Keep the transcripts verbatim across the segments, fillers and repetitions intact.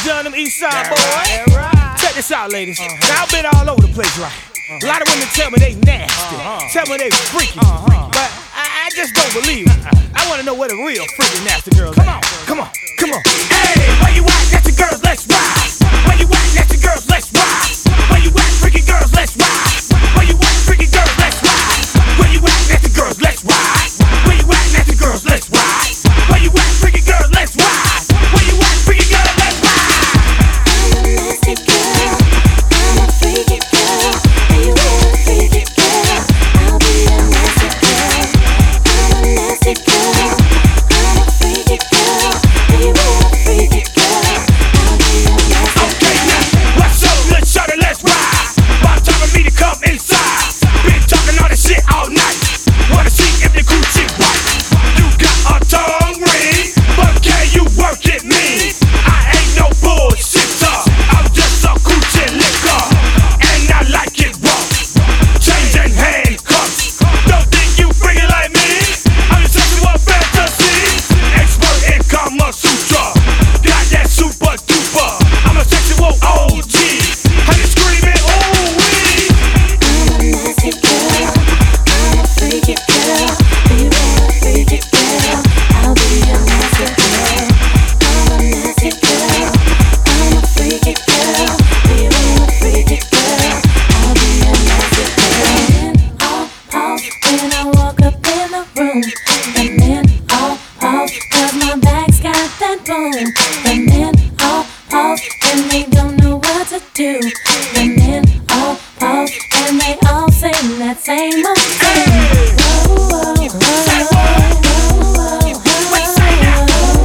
John, them East Side boys. Right. Check this out, ladies. Uh-huh. Now I've been all over the place, right? Uh-huh. A lot of women tell me they nasty, uh-huh. tell me they freaky, uh-huh. but I, I just don't believe it. Uh-uh. I wanna know where the real freaky nasty girls are. Come on, come on, come on. Hey, where you at, nasty girls? Let's ride. Where you at, nasty girls? Let's ride. Where you at, freaky girls? Let's ride. Where you at, freaky girls? Let's ride. Where you at, nasty girls? Let's ride. Where you at, nasty girls? Let's ride. Where you at, freaky girls? Let's ride. Where you at, freaky girls? Let's ride. I'm a nasty girl. I'm a freaky girl. Are you a freaky girl? I'll be a nasty girl. I'm a nasty girl. I'm a freaky girl. Are you a freaky girl? I'll be a nasty girl. Okay, now what's up, little shorty? Let's ride. About time for me to come inside. Been talking all this shit all night. Wanna see if the coochie white. You got a tongue ring, but can you work it mean? I ain't no bullshitter. I'm just a coochie licker, and I like it raw. Changing handcuffs. Don't think you freaky like me. I'm a sexual fantasy, expert in Kama Sutra. Got that super duper. I'm a sexual O G. How you screaming? Ooh wee. I'm a nasty girl. I'm a freaky girl. Are you a freaky girl? I'll be a nasty girl. I'm a nasty girl. I'm a freaky girl. Are you a freaky girl? I'll be a nasty girl. Men all pause when I walk up in the room. The men all pause 'cause my back's got that boom. The men all pause and they don't know what to do. The men all pause and they all sing that same old thing. Whoa, whoa, whoa, Say what? whoa, whoa, What you say now?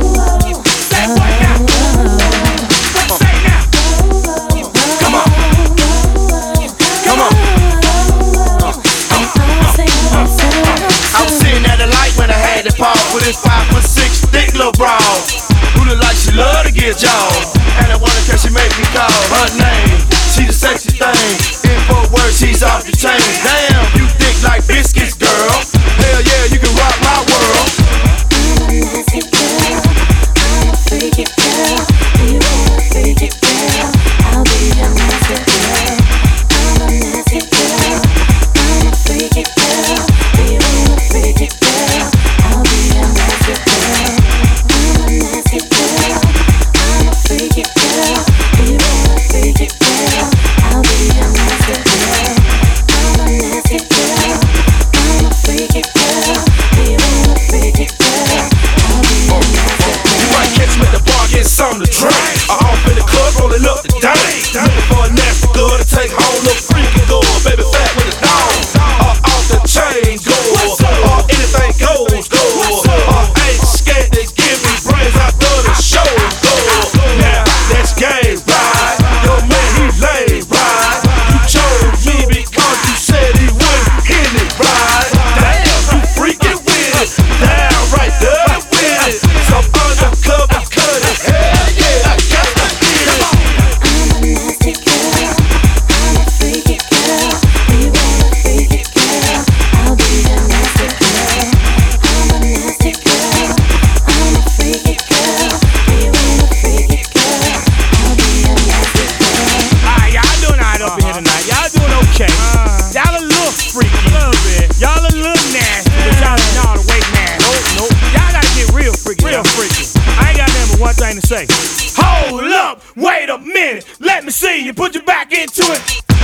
Say what now? What you say now? Come on, come on. I was sitting at the light when I had to pause with this five foot six thick little broad who look like she love to get jaws. And I wonder can she make me call her name. She the sexy thing. In four words, she's off the chain. Damn, you think like biscuits, girl. Hell yeah, you can rock my world. I'm a nasty girl. I'm a freaky girl. Are you a freaky girl? I'll be a nasty girl. I'm a nasty girl. I'm a freaky girl. Are you a freaky girl? I'll be a nasty girl. I'm a nasty girl. I'm a freaky girl. Are you a freaky girl? I'll be a nasty girl. I'm a nasty girl. I'm a freaky girl. Are you a freaky girl? I'll be a nasty girl. You might catch me at the bar getting something to drink. Or off in the club rolling up the dank. Looking for a nasty girl to take home, look freaky girl. Baby fat with a dog. Or off the chain girl. Or anything goes girl. Or ain't scared to give me brains after the show girl. Now that's game, right? Your man he lame, right? You chose me because you said he wouldn't hit it, right? Damn, you freaking with it. Down right there with it. Some undercover cut it. Hell yeah, I got to get it. I'm a nasty girl. I'm a freaky girl. Are you a freaky girl? I'll be a nasty girl. I'm a nasty girl. I'm a freaky girl. Are you a freaky girl? I'll be a nasty girl. Alright, y'all doing alright up in here tonight. Y'all doing okay. Y'all a little freaky. Y'all a little nasty. But y'all ain't all the way nasty. Nope, nope. Y'all gotta get real freaky. Real freaky. I ain't got nothing but one thing to say. Hold up, wait a minute. Let me see you put your back into it.